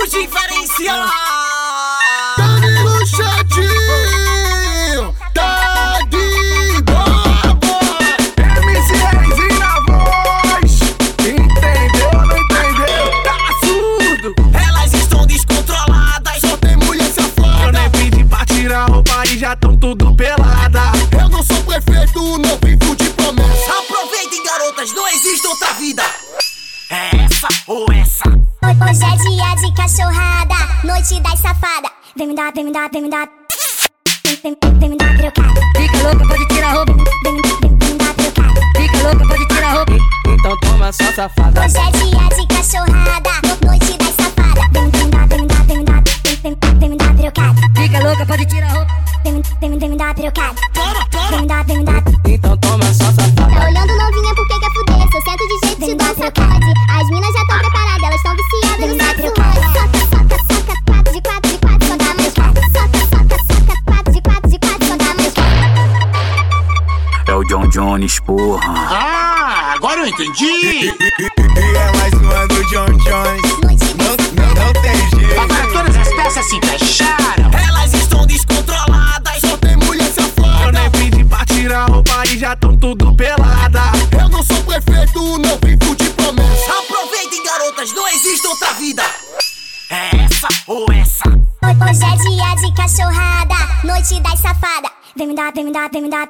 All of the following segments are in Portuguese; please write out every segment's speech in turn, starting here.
o diferencial. Danilo Chatinho, tá de bobo. MC Reizinho na voz. Entendeu, não entendeu? Tá surdo. Elas estão descontroladas, Só tem mulher safada. Eu nem pedi pra tirar roupa e já tão tudo pelada. Eu não sou prefeito, não vivo de promessa. aproveitem garotas, não existe outra vida. É essa ou essa? Hoje é dia de cachorrada, noite das safada. Vem me dar, vem me dar, vem me dar. Vem me dar trocada. Fica louca, pode tirar a roupa. Vem me dar trocada. Fica louca, pode tirar a roupa. Então toma só safada. Hoje é dia de cachorrada, noite das safada. Vem me dar, vem me dar, vem me dar. Vem me dar trocada. Fica louca, pode tirar a roupa. Vem me dar trocada. Vem me dar, vem me dar. Então toma só Tá safada. olhando novinha, por que quer fuder? Se eu sento de jeito, te dou sacode. As minas já tão preparadas, elas tão viciadas no sexo hoje. Soca, soca, soca, 4 de 4 de 4, só dá mais 4. Soca, soca, soca, 4 de 4 de 4, só dá mais 4. É o John Jones, porra. Ah, agora eu entendi. E é mais uma do John Jones. Noite das Não tem jeito. Agora todas as peças se fecharam. Elas estão descontroladas, Só tem mulher Eu safada. nem pedi pra tirar roupa e já tão tudo pelada. Eu não sou prefeito, não vivo de promessa. aproveitem garotas, não existe outra vida. É essa ou essa? Hoje é dia de cachorrada, noite das safada. Vem me dar, vem me dar, vem me dar.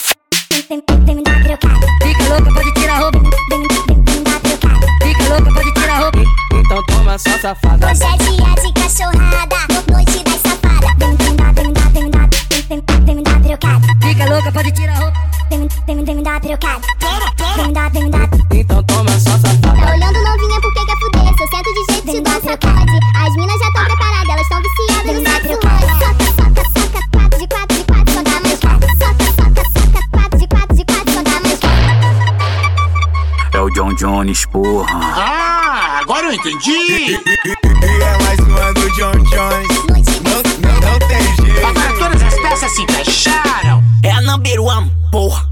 Vem me dar trocada. Fica louca, pode tirar a roupa. Vem me dar trocada. Fica louca, pode tirar a roupa. Então toma só safada. Hoje é dia de cachorrada, noite das safada. Vem me dar, vem me dar, vem me dar. Vem me dar trocada. Fica louca, pode tirar a roupa. Vem me dar trocada. Vem me dar, vem me dar. Então toma só Tá safada. olhando novinha, por que quer fuder? Se eu sento de jeito, te dou sacode. As minas já tão preparadas, elas tão viciadas no sexo hoje. Soca, soca, soca, 4 de 4 de 4, só dá mais 4. Soca, soca, soca, 4 de 4 de 4, só dá mais 4. É o John Jones, porra. Ah, agora eu entendi. E é mais uma do John Jones. Noite das Não tem jeito. Agora todas as peças se fecharam. É a number one, porra.